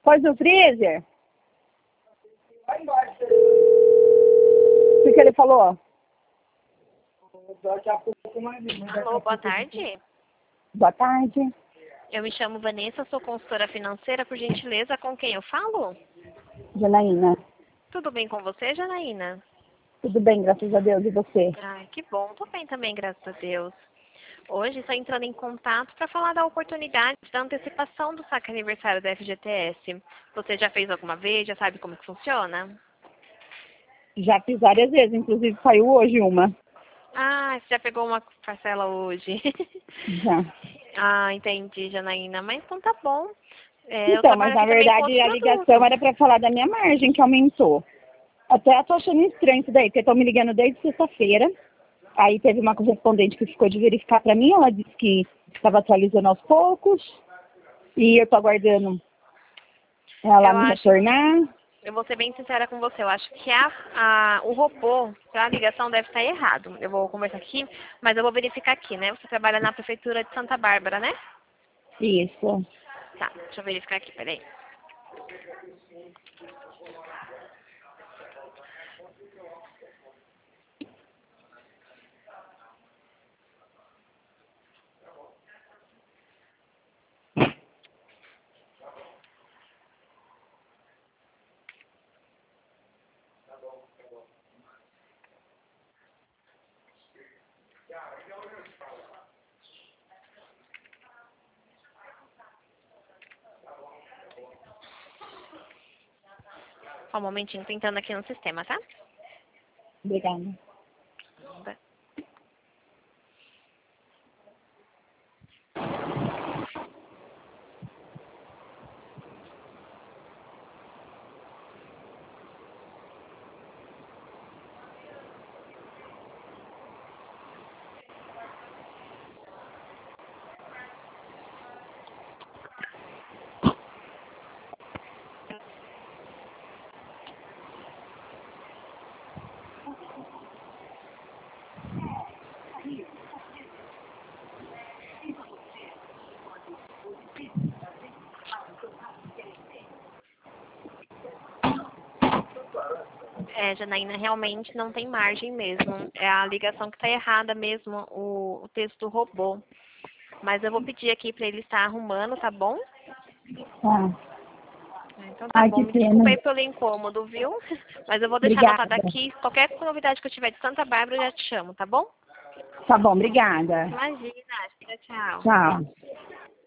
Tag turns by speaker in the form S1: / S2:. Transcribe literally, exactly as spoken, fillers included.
S1: Pôs no freezer? O que, que ele falou?
S2: Alô, boa tarde.
S1: Boa tarde.
S2: Eu me chamo Vanessa, sou consultora financeira, por gentileza, com quem eu falo?
S1: Janaína.
S2: Tudo bem com você, Janaína?
S1: Tudo bem, graças a Deus. E você?
S2: Ai, que bom, tô bem também, graças a Deus. Hoje estou entrando em contato para falar da oportunidade da antecipação do saque aniversário da F G T S. Você já fez alguma vez? Já sabe como que funciona?
S1: Já fiz várias vezes, inclusive saiu hoje uma.
S2: Ah, você já pegou uma parcela hoje.
S1: Já.
S2: Ah, entendi, Janaína. Mas então tá bom. É, eu
S1: Então, mas
S2: trabalho
S1: na
S2: aqui também com
S1: verdade
S2: outro
S1: a ligação
S2: produto.
S1: era para falar da minha margem que aumentou. Até tô achando estranho isso daí, porque estão me ligando desde sexta-feira. Aí teve uma correspondente que ficou de verificar para mim, ela disse que estava atualizando aos poucos. E eu tô aguardando ela
S2: Eu
S1: me
S2: acho,
S1: retornar.
S2: eu vou ser bem sincera com você, eu acho que a, a, o robô, a ligação deve estar errado. Eu vou conversar aqui, mas eu vou verificar aqui, né? Você trabalha na prefeitura de Santa Bárbara, né?
S1: Isso.
S2: Tá, deixa eu verificar aqui, peraí. Só um momentinho, tentando aqui no sistema, tá?
S1: Obrigada.
S2: É, Janaína, realmente não tem margem mesmo. É a ligação que está errada mesmo, o, o texto do robô. Mas eu vou pedir aqui para ele estar arrumando, tá bom?
S1: Tá.
S2: Então tá
S1: Ai,
S2: bom,
S1: que
S2: me desculpa
S1: pena.
S2: aí pelo incômodo, viu? Mas eu vou deixar anotado
S1: Obrigada.
S2: aqui. Qualquer novidade que eu tiver de Santa Bárbara, eu já te chamo, tá bom?
S1: Tá bom, obrigada.
S2: Imagina, tchau, tchau.
S1: Tchau.